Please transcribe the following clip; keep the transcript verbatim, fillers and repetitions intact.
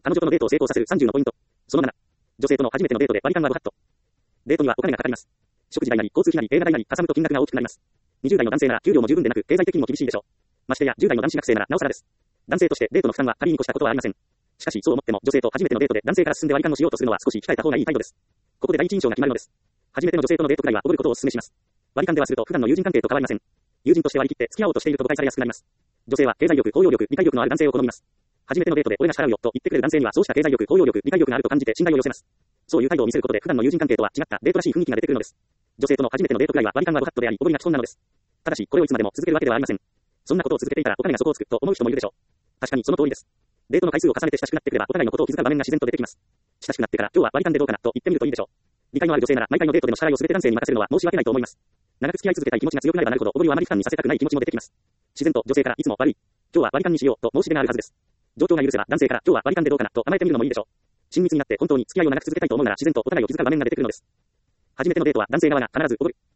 彼女とのデートを成功させるさんじゅうのポイント。そのなな。女性との初めてのデートで割り勘はごカット。デートにはお金がかかります。食事代なり、交通費なり、映画代なり、かさむと金額が大きくなります。にじゅう代の男性なら給料も十分でなく、経済的にも厳しいでしょう。ましてや、じゅう代の男子学生ならなおさらです。男性としてデートの負担は仮に越したことはありません。しかし、そう思っても女性と初めてのデートで男性から進んで割り勘をしようとするのは少し控えた方がいい態度です。ここで第一印象が決まるのです。初めての女性とのデートくらいはおごることをお勧めします。割り勘ではすると普段の友人関係と変わりません。友人として割り切って付き合おうとしていると誤解されやすくなります。女性は経済力、包容力、理解力のある男性を好みます。初めてのデートで俺が支払うよと言ってくれる男性にはそうした経済力、包容力、理解力があると感じて信頼を寄せます。そういう態度を見せることで普段の友人関係とは違ったデートらしい雰囲気が出てくるのです。女性との初めてのデートくらいは割り勘はごカットであり、おごりが基本なのです。ただし、これをいつまでも続けるわけではありません。そんなことを続けていたらお金が底をつくと思う人もいるでしょう。確かにその通りです。デートの回数を重ねて親しくなってくればお互いのことを気遣う場面が自然と出てきます。親しくなってから今日は割り勘でどうかなと言ってみるといいでしょう。理解のある女性なら毎回のデートでの支払いを全て男性に任せるのは申し訳ないと思います。長く付き合い続けたい気持ちが強くなればなるほどおごりをあまり負担にさせたくない気持ちも出てきます。自然と女性からいつも悪い。今日は割り勘にしようと申し出があるはずです。状況が許せば男性から今日は割り勘でどうかなと甘えてみるのもいいでしょう。親密になって本当に付き合いを長く続けたいと思うなら自然とお互いを気遣う場面が出てくるのです。初めてのデートは男性側が必ずおごる。